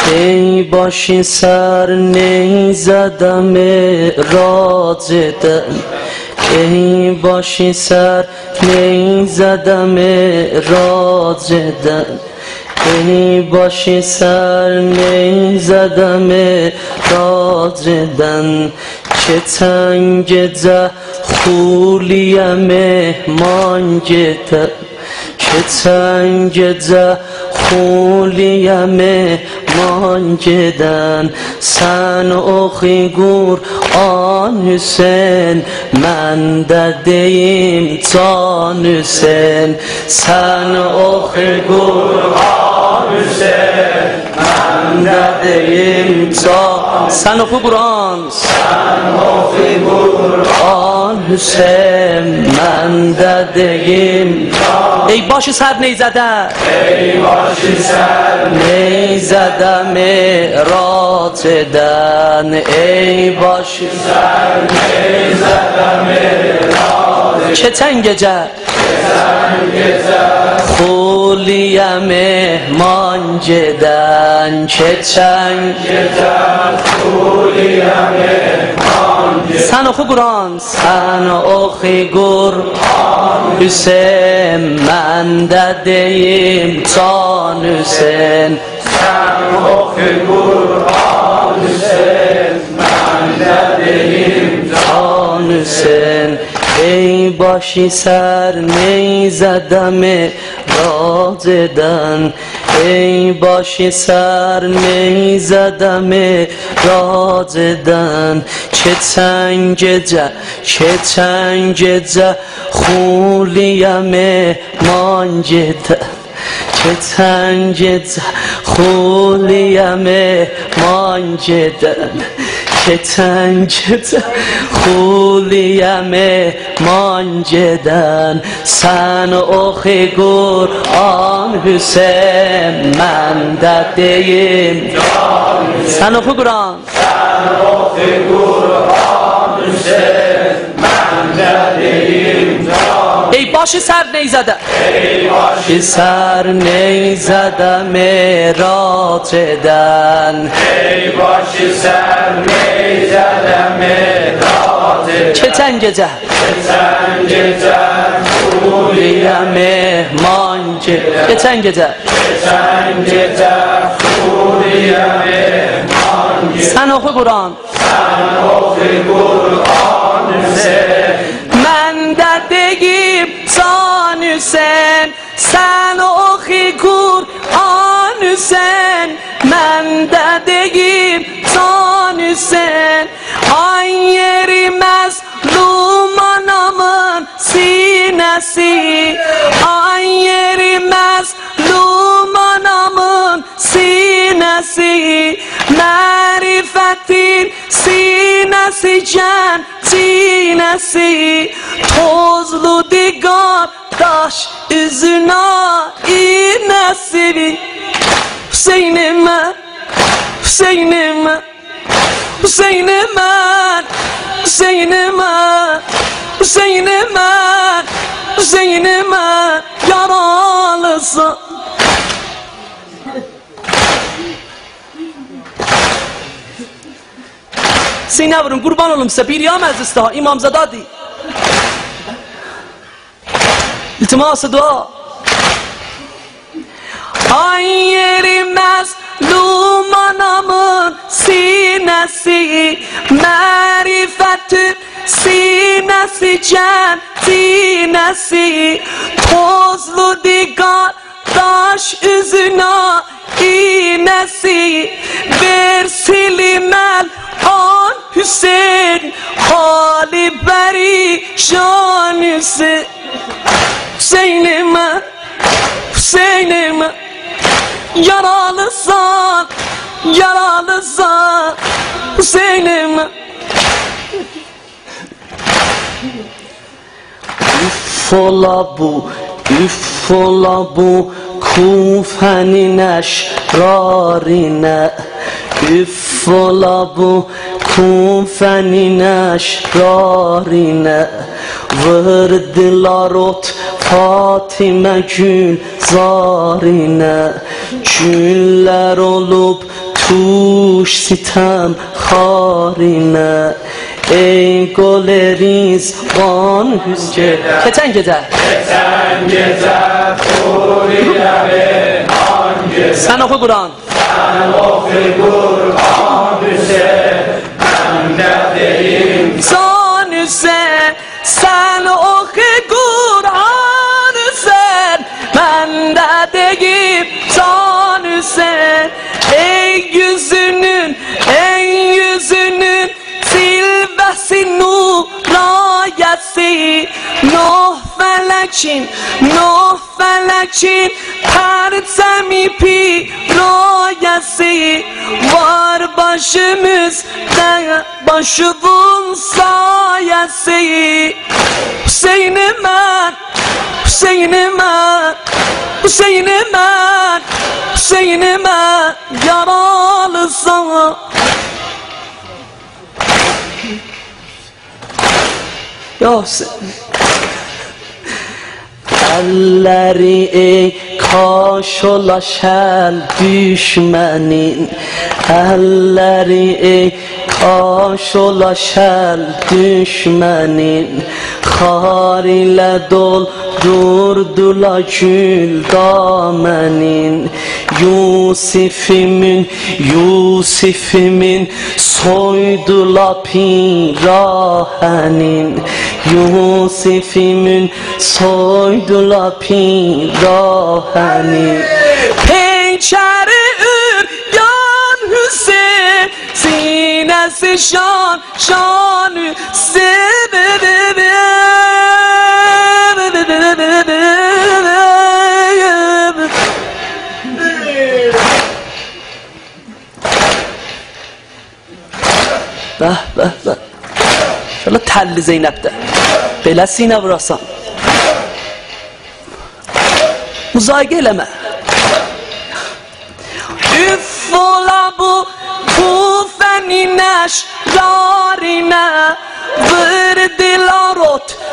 ای باشی سر نیزدم راجدن ای باشی سر نیزدم راجدن ای باشی سر نیزدم راجدن چه تنگ خولی مهمان جدن چه تنگ خولی مهمان جدن سن اخی گور آن حسین من ددیم تان حسین سن اخی گور آن حسین من ددیم تان سن اخی قرآن سن اخی گور آن حسین من ددیم ای باشی سر نیزدم ای باشی سر نیزدم راجدن ای باشی سر نیزدم راجدن چه تنگ خولی مهمان جدن چه تنگ خولی مهمان جدن سن اخی قرآن سن اخی قرآن حسین من ددیم تان حسین سن اخی قرآن حسین من ددیم تان حسین ای باشی سر نیزدم راجدن ای باشی سر نیزدم راجدن چه تنگ خولی مهمان جدن چه تنگ خولی مهمان جدن چه تنگ خولی مهمان جدن سن اخی قرآن حسین من ددیم سن اخی قرآن سن اخی قرآن حسین من ددیم ای باشی سر نیزدم ای باشی سر نیزدم راجدن ای باشی سر نیزدم راجدن چه تنگ خولی مهمان جدن چه تنگ خولی مهمان جدن سن اخی قرآن سن اخی قرآن من ددیم تان حسین سن اخی قرآن حسین من ددیم تان حسین آیری مظلومانمın sinesi آیری مظلومانمın sinesi معرفتین sinesi sinesi tozlu digar taş üzüne inesi Hüseyin'ime Hüseyin'ime Hüseyin'ime Hüseyin'ime Hüseyin'ime Hüseyin'ime yaralısı سینه برون قربان olum size bir yam aziz daha İmamzadadi iltimas dua ay yeri mazlumanamın sinesi marifetün sinesi sinesi tozlu digar taş üzüne inesi bir silimel an Hüseyin hali perişan Hüseyin Hüseyin'ime Hüseyin'ime yaralısan yaralısan Hüseyin'ime üf ola bu kufenin eşrarine üf ola bu kufenin eşrarine verdiler ot Fatime gül zarine güller olup توش ستم خارینه ای گل ریزبان حسین کتن گده خوری لبه سن آخه قرآن سان حسین سن آخه قرآن حسین من ددگیم سان حسین ey yüzünün silvesi nurayesi Nuh felekin pertemi pirayesi Var başımızda başımın sayesi Hüseyin'ime yaralı sana Ya Hüseyin Elleri kaş olaşan düşmenin Elleri kaş olaşan düşmenin Khar ile doldurdular gül damenin Yusuf'imin soydular pirahenin Yusuf'imin soydular pirahenin Pençeri üryan Hüseyin Sinesi şan Hüseyin به شاء تل زینب ده بلا سینه براسان مزایگه لمه üf ola bu feninaş yarine Vırdılar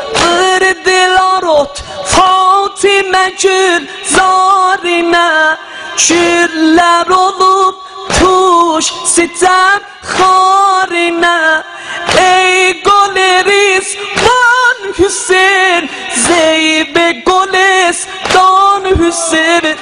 ot Fatime gül zarine Küller olup tuş sitem harine Ey Golerizban Hüseyin Zeybe Golestan Hüseyin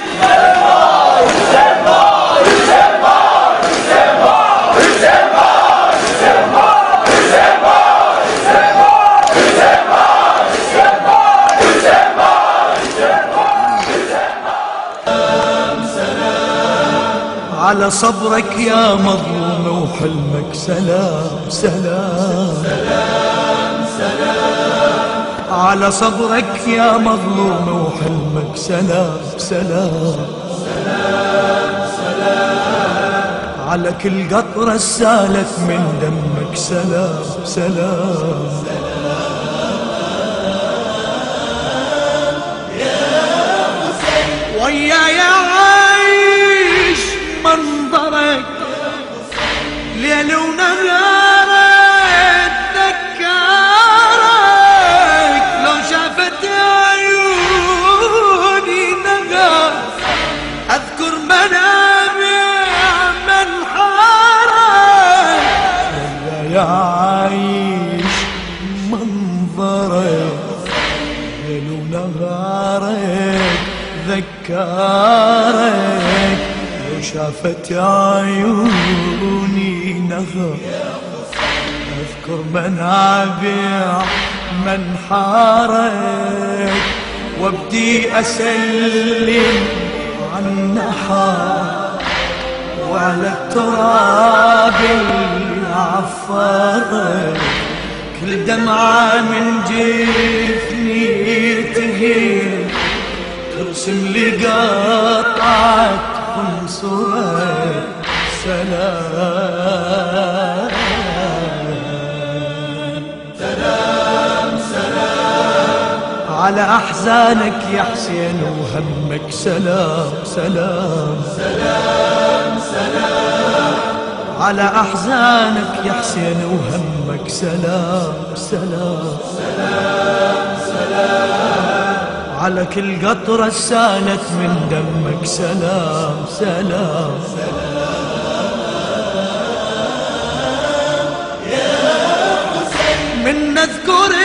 على صبرك يا مظلوم وحلمك سلام سلام سلام سلام على صبرك يا مظلوم وحلمك سلام سلام سلام سلام على كل قطرة سالت من دمك سلام سلام ويايا عايش منظرك ليل ونهار اتذكرك لو شافت عيوني نهار اذكر منابع منحارك ويايا عايش منظرك ليل ونهارك ذكرك لو شافت عيوني نهر أذكر منابع منحارك وابدي أسلم عن النحار وعلى التراب العفارك كل دمعة من جفني تهيل ترسم لي قطعة خنصرك سلام سلام سلام على أحزانك يا حسين وهمك سلام سلام سلام سلام على أحزانك يا حسين وهمك سلام سلام سلام سلام على كل قطرة سالت من دمك سلام سلام سلام نذكر